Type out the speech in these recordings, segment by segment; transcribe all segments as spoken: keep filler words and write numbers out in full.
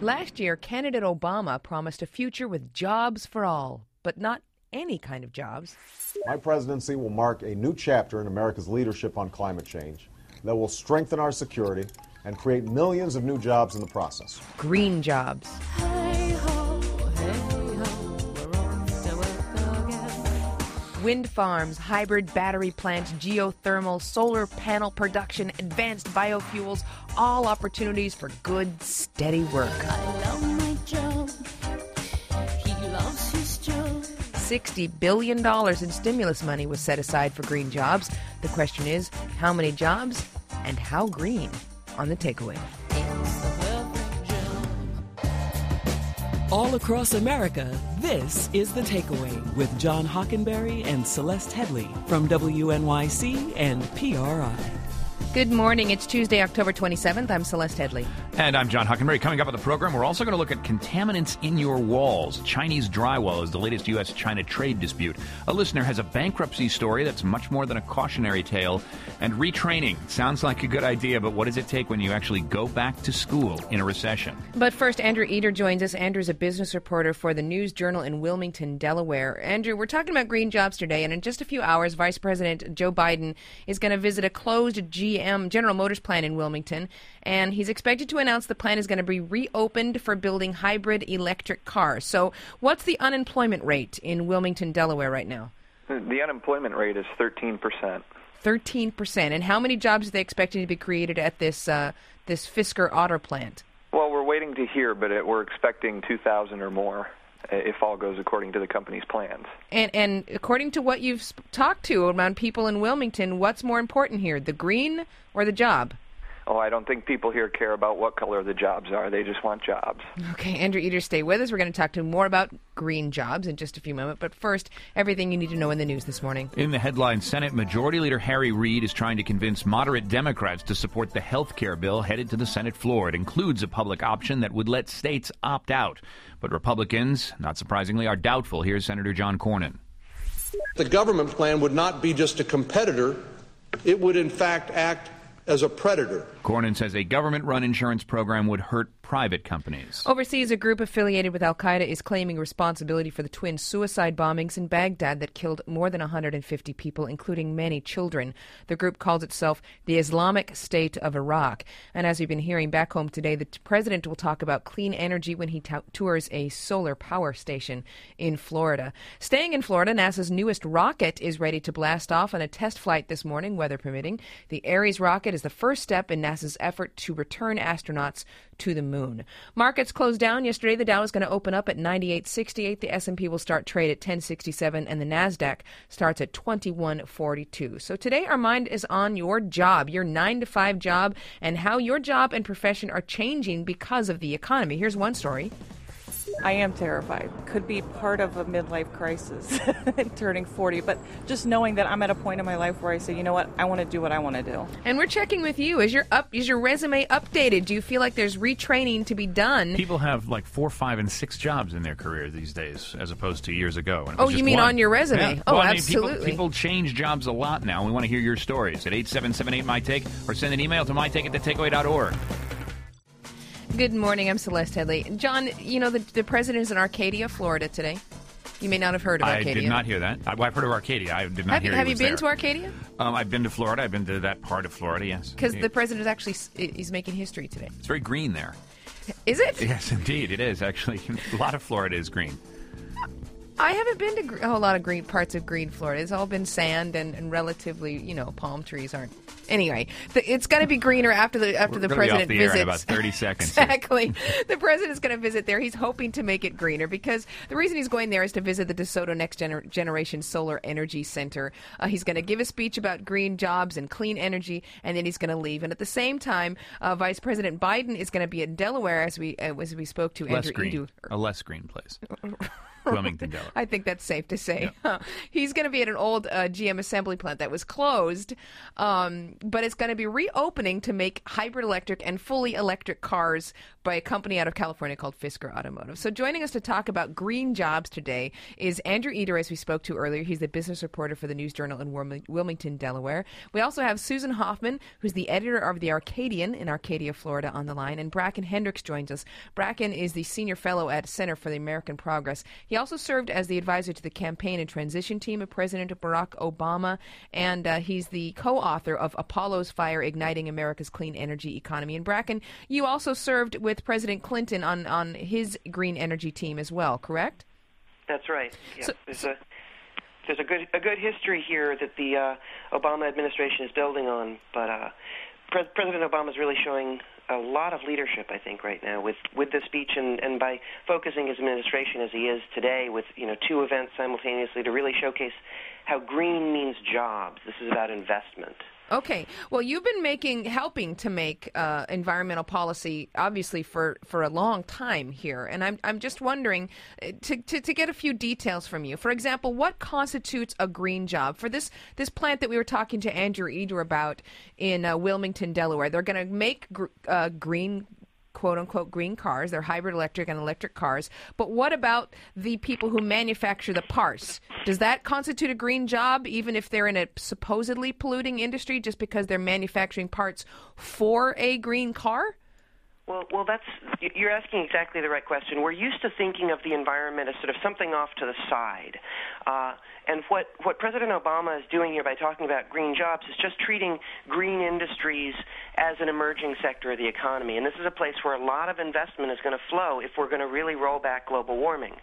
Last year, candidate Obama promised a future with jobs for all, but not any kind of jobs. My presidency will mark a new chapter in America's leadership on climate change that will strengthen our security and create millions of new jobs in the process. Green jobs. Wind farms, hybrid battery plants, geothermal, solar panel production, advanced biofuels, all opportunities for good, steady work. I love my job. He loves his job. sixty billion dollars in stimulus money was set aside for green jobs. The question is, how many jobs and how green? On The Takeaway. All across America, this is The Takeaway with John Hockenberry and Celeste Headley from W N Y C and P R I. Good morning. It's Tuesday, October twenty-seventh. I'm Celeste Headley. And I'm John Hockenberry. Coming up on the program, we're also going to look at contaminants in your walls. Chinese drywall is the latest U S China trade dispute. A listener has a bankruptcy story that's much more than a cautionary tale. And retraining. Sounds like a good idea, but what does it take when you actually go back to school in a recession? But first, Andrew Eder joins us. Andrew's a business reporter for the News Journal in Wilmington, Delaware. Andrew, we're talking about green jobs today, and in just a few hours, Vice President Joe Biden is going to visit a closed G M, General Motors plant in Wilmington, and he's expected to announce the plant is going to be reopened for building hybrid electric cars. So what's the unemployment rate in Wilmington, Delaware right now? The unemployment rate is thirteen percent. thirteen percent. And how many jobs are they expecting to be created at this uh, this Fisker auto plant? Well, we're waiting to hear, but it, we're expecting two thousand or more if all goes according to the company's plans. And, and according to what you've sp- talked to around people in Wilmington, what's more important here, the green or the job? Oh, I don't think people here care about what color the jobs are. They just want jobs. Okay, Andrew Eder, stay with us. We're going to talk to more about green jobs in just a few moments. But first, everything you need to know in the news this morning. In the headline, Senate Majority Leader Harry Reid is trying to convince moderate Democrats to support the health care bill headed to the Senate floor. It includes a public option that would let states opt out. But Republicans, not surprisingly, are doubtful. Here's Senator John Cornyn. The government plan would not be just a competitor. It would, in fact, act as a predator. Cornyn says a government-run insurance program would hurt private companies. Overseas, a group affiliated with al-Qaeda is claiming responsibility for the twin suicide bombings in Baghdad that killed more than one hundred fifty people, including many children. The group calls itself the Islamic State of Iraq. And as we've been hearing back home today, the president will talk about clean energy when he t- tours a solar power station in Florida. Staying in Florida, NASA's newest rocket is ready to blast off on a test flight this morning, weather permitting. The Ares rocket is the first step in NASA's effort to return astronauts to the moon. Markets closed down yesterday. The Dow is going to open up at ninety-eight sixty-eight. The S and P will start trade at ten sixty-seven, and the NASDAQ starts at twenty-one forty-two. So today our mind is on your job, your nine to five job, and how your job and profession are changing because of the economy. Here's one story. I am terrified. Could be part of a midlife crisis, turning forty, but just knowing that I'm at a point in my life where I say, you know what, I want to do what I want to do. And we're checking with you. Is your up? Is your resume updated? Do you feel like there's retraining to be done? People have like four, five, and six jobs in their career these days, as opposed to years ago. Oh, you mean one. on your resume? Yeah. Oh, well, I mean, absolutely. People, people change jobs a lot now. We want to hear your stories at eight seven seven eight, M Y Take, or send an email to my take at the takeaway dot org. Good morning. I'm Celeste Headley. John, you know, the, the president is in Arcadia, Florida today. You may not have heard of I Arcadia. did not hear that. I, well, I've heard of Arcadia. I did not have hear you, Have he you was been there. to Arcadia? Um, I've been to Florida. I've been to that part of Florida, yes. Because the president is actually he's making history today. It's very green there. Is it? Yes, indeed. It is, actually. A lot of Florida is green. I haven't been to gr- a whole lot of green parts of green Florida. It's all been sand and, and relatively, you know, palm trees aren't. Anyway, the, it's going to be greener after the after We're the gonna be president off the visits. air in about thirty seconds. Exactly. The president's going to visit there. He's hoping to make it greener because the reason he's going there is to visit the DeSoto Next Gener- Generation Solar Energy Center. Uh, he's going to give a speech about green jobs and clean energy, and then he's going to leave. And at the same time, uh, Vice President Biden is going to be in Delaware, as we uh, as we spoke to Less Andrew green. Edu. A less green place. Wilmington, Delaware. I think that's safe to say. Yeah. He's going to be at an old uh, G M assembly plant that was closed, um, but it's going to be reopening to make hybrid electric and fully electric cars by a company out of California called Fisker Automotive. So joining us to talk about green jobs today is Andrew Eder, as we spoke to earlier. He's the business reporter for the News Journal in Wilmington, Delaware. We also have Susan Hoffman, who's the editor of The Arcadian in Arcadia, Florida, on the line, and Bracken Hendricks joins us. Bracken is the senior fellow at Center for the American Progress. He also served as the advisor to the campaign and transition team of President Barack Obama, and uh, he's the co-author of Apollo's Fire, Igniting America's Clean Energy Economy. And Bracken, you also served with President Clinton on, on his green energy team as well, correct? That's right. Yes. So, there's a there's a good a good history here that the uh, Obama administration is building on, but uh, Pre- President Obama is really showing a lot of leadership, I think, right now with, with this speech and, and by focusing his administration as he is today with, you know, two events simultaneously to really showcase how green means jobs. This is about investment. Okay. Well, you've been making, helping to make uh, environmental policy, obviously, for, for a long time here. And I'm I'm just wondering, to, to, to get a few details from you. For example, what constitutes a green job? For this, this plant that we were talking to Andrew Eder about in uh, Wilmington, Delaware, they're going to make gr- uh, green quote-unquote green cars. They're hybrid electric and electric cars. But what about the people who manufacture the parts? Does that constitute a green job, even if they're in a supposedly polluting industry, just because they're manufacturing parts for a green car? Well, well, that's you're asking exactly the right question. We're used to thinking of the environment as sort of something off to the side. Uh, and what, what President Obama is doing here by talking about green jobs is just treating green industries as an emerging sector of the economy. And this is a place where a lot of investment is going to flow if we're going to really roll back global warming.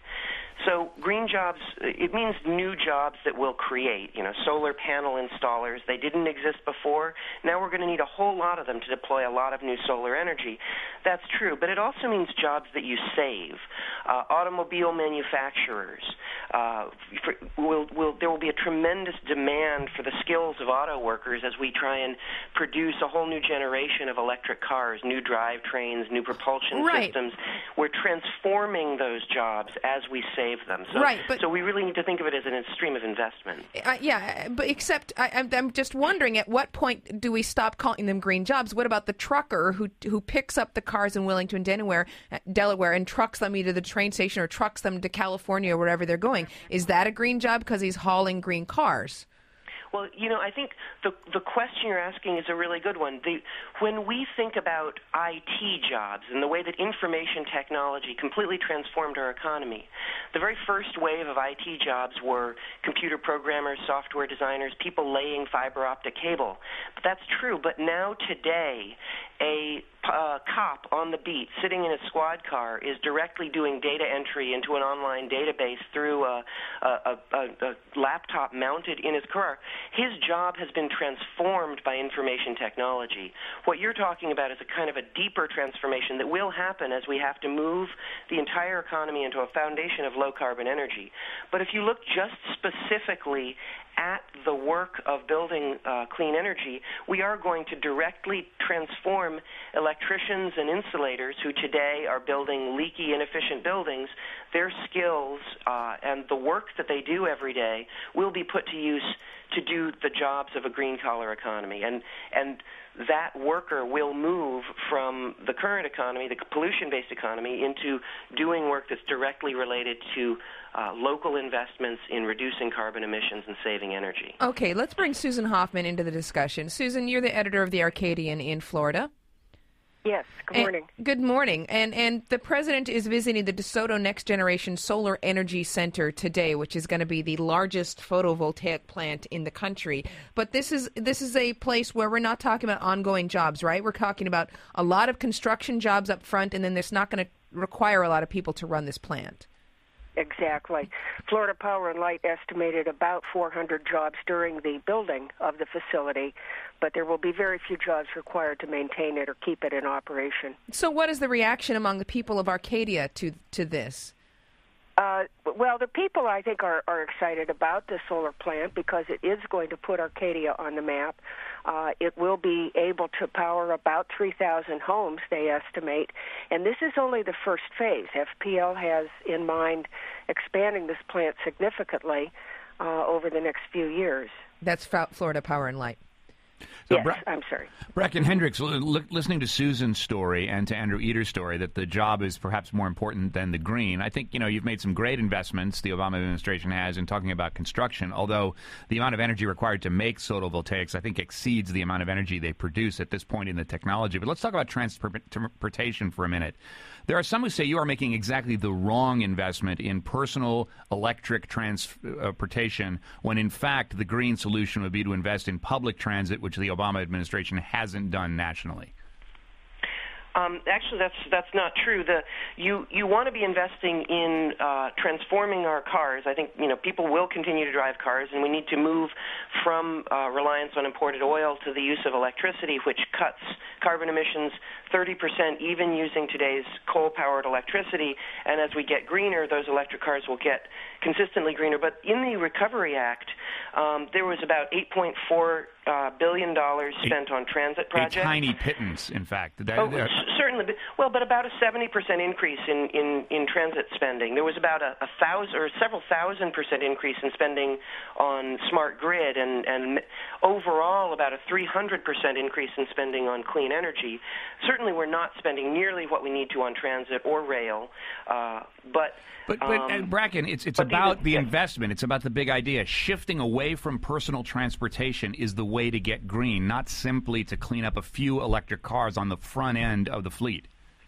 So green jobs, it means new jobs that we'll create, you know, solar panel installers. They didn't exist before. Now we're going to need a whole lot of them to deploy a lot of new solar energy. That's true, but it also means jobs that you save. Uh, automobile manufacturers, uh, for, will, will, there will be a tremendous demand for the skills of auto workers as we try and produce a whole new generation of electric cars, new drivetrains, new propulsion right. systems. We're transforming those jobs as we save them. So, right, but, so we really need to think of it as an stream of investment. Uh, yeah, but except I, I'm, I'm just wondering, at what point do we stop calling them green jobs? What about the trucker who who picks up the cars in Wilmington, Delaware, Delaware, and trucks them either to the train station or trucks them to California or wherever they're going? Is that a green job because he's hauling green cars? Well, you know, I think the the question you're asking is a really good one. The, when we think about I T jobs and the way that information technology completely transformed our economy, the very first wave of I T jobs were computer programmers, software designers, people laying fiber optic cable. But that's true. But now today, a uh, cop on the beat sitting in a squad car is directly doing data entry into an online database through a, a, a, a laptop mounted in his car. His job has been transformed by information technology. What you're talking about is a kind of a deeper transformation that will happen as we have to move the entire economy into a foundation of low-carbon energy. But if you look just specifically at the work of building uh, clean energy, we are going to directly transform electricians and insulators who today are building leaky, inefficient buildings. Their skills uh, and the work that they do every day will be put to use to do the jobs of a green-collar economy. And, and that worker will move from the current economy, the pollution-based economy, into doing work that's directly related to uh, local investments in reducing carbon emissions and saving energy. Okay, let's bring Susan Hoffman into the discussion. Susan, you're the editor of The Arcadian in Florida. Yes, good morning. And, good morning. And and the president is visiting the DeSoto Next Generation Solar Energy Center today, which is going to be the largest photovoltaic plant in the country. But this is this is a place where we're not talking about ongoing jobs, right? We're talking about a lot of construction jobs up front, and then there's not going to require a lot of people to run this plant. Exactly. Florida Power and Light estimated about four hundred jobs during the building of the facility, but there will be very few jobs required to maintain it or keep it in operation. So what is the reaction among the people of Arcadia to to this? Uh, well, the people, I think, are, are excited about the solar plant because it is going to put Arcadia on the map. Uh, it will be able to power about three thousand homes, they estimate. And this is only the first phase. F P L has in mind expanding this plant significantly uh, over the next few years. That's Florida Power and Light. So yes, Bra- I'm sorry. Bracken Hendricks, l- listening to Susan's story and to Andrew Eder's story that the job is perhaps more important than the green, I think, you know, you've made some great investments, the Obama administration has, in talking about construction, although the amount of energy required to make photovoltaics, I think, exceeds the amount of energy they produce at this point in the technology. But let's talk about transportation for a minute. There are some who say you are making exactly the wrong investment in personal electric transportation when, in fact, the green solution would be to invest in public transit, which the Obama administration hasn't done nationally. Um, actually, that's that's not true. The you you want to be investing in uh, transforming our cars. I think you know people will continue to drive cars, and we need to move from uh, reliance on imported oil to the use of electricity, which cuts carbon emissions thirty percent, even using today's coal-powered electricity. And as we get greener, those electric cars will get consistently greener. But in the Recovery Act, um, there was about eight point four uh, billion dollars spent on transit projects. A tiny pittance, in fact. That, oh, uh, certainly. Well, but about a seventy percent increase in, in, in transit spending. There was about a, a thousand or several thousand percent increase in spending on smart grid, and, and overall about a three hundred percent increase in spending on clean energy. Certainly, we're not spending nearly what we need to on transit or rail, uh, but. But, but um, uh, Bracken, it's it's but about even, the yeah. investment. It's about the big idea. Shifting away from personal transportation is the way to get green, not simply to clean up a few electric cars on the front end of the fleet.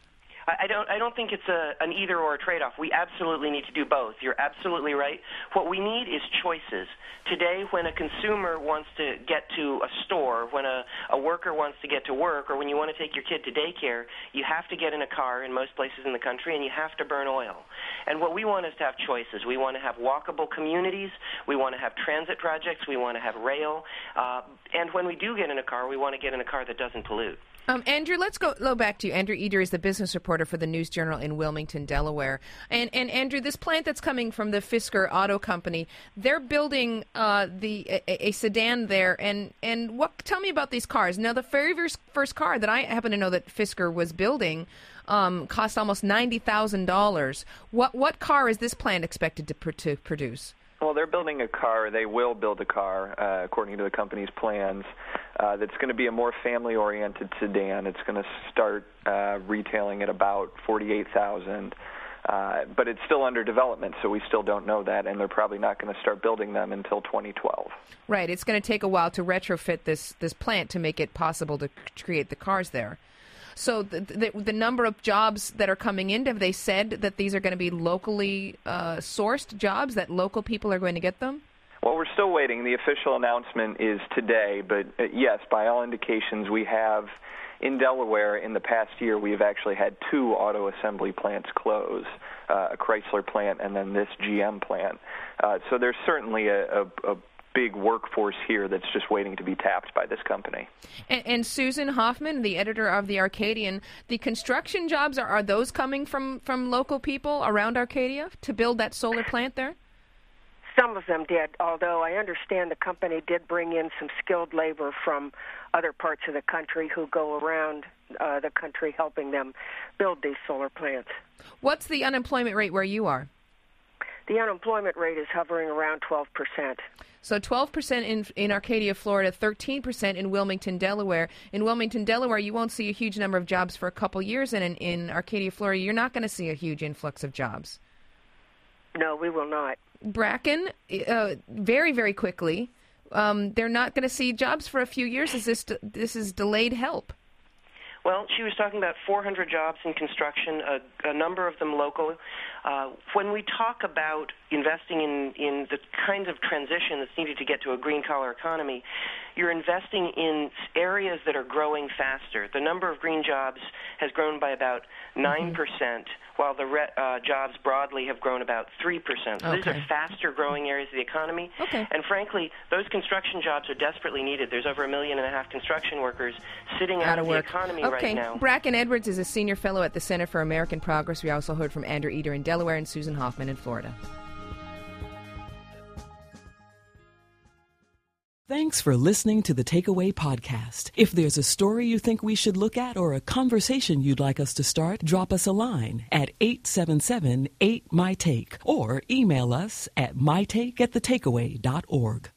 I don't I don't think it's a, an either or trade-off. We absolutely need to do both. You're absolutely right. What we need is choices. Today, when a consumer wants to get to a store, when a, a worker wants to get to work, or when you want to take your kid to daycare, you have to get in a car in most places in the country, and you have to burn oil. And what we want is to have choices. We want to have walkable communities. We want to have transit projects. We want to have rail. Uh, and when we do get in a car, we want to get in a car that doesn't pollute. Um, Andrew, let's go, go back to you. Andrew Eder is the business reporter for the News Journal in Wilmington, Delaware. And, and Andrew, this plant that's coming from the Fisker Auto Company, they're building uh, the a, a sedan there. And, and what? Tell me about these cars. Now, the very first car that I happen to know that Fisker was building um, cost almost ninety thousand dollars. What what car is this plant expected to, pr- to produce? Well, they're building a car. They will build a car, uh, according to the company's plans, uh, that's going to be a more family-oriented sedan. It's going to start uh, retailing at about forty-eight thousand dollars. Uh, but it's still under development, so we still don't know that, and they're probably not going to start building them until twenty twelve. Right. It's going to take a while to retrofit this, this plant to make it possible to create the cars there. So the, the, the number of jobs that are coming in, have they said that these are going to be locally uh, sourced jobs, that local people are going to get them? Well, we're still waiting. The official announcement is today, but uh, yes, by all indications, we have in Delaware in the past year, we have actually had two auto assembly plants close, uh, a Chrysler plant and then this G M plant. Uh, so there's certainly a, a, a big workforce here that's just waiting to be tapped by this company. And, and Susan Hoffman, the editor of the Arcadian, the construction jobs, are, are those coming from, from local people around Arcadia to build that solar plant there? Some of them did, although I understand the company did bring in some skilled labor from other parts of the country who go around uh, the country helping them build these solar plants. What's the unemployment rate where you are? The unemployment rate is hovering around twelve percent. So twelve percent in in Arcadia, Florida, thirteen percent in Wilmington, Delaware. In Wilmington, Delaware, you won't see a huge number of jobs for a couple years, and in, in Arcadia, Florida, you're not going to see a huge influx of jobs. No, we will not. Bracken, uh, very, very quickly, um, they're not going to see jobs for a few years. Is this this is delayed help? Well, she was talking about four hundred jobs in construction, a, a number of them local. Uh, when we talk about investing in, in the kinds of transition that's needed to get to a green-collar economy, you're investing in areas that are growing faster. The number of green jobs has grown by about nine percent, mm-hmm. while the re- uh, jobs broadly have grown about three percent. So okay. these are faster-growing areas of the economy. Okay. And frankly, those construction jobs are desperately needed. There's over a million and a half construction workers sitting out, out of, of work. the economy okay. right now. Bracken Edwards is a senior fellow at the Center for American Progress. We also heard from Andrew Eder in Delaware and Susan Hoffman in Florida. Thanks for listening to the Takeaway Podcast. If there's a story you think we should look at or a conversation you'd like us to start, drop us a line at eight seven seven, eight, M Y, TAKE or email us at mytake at the takeaway dot org.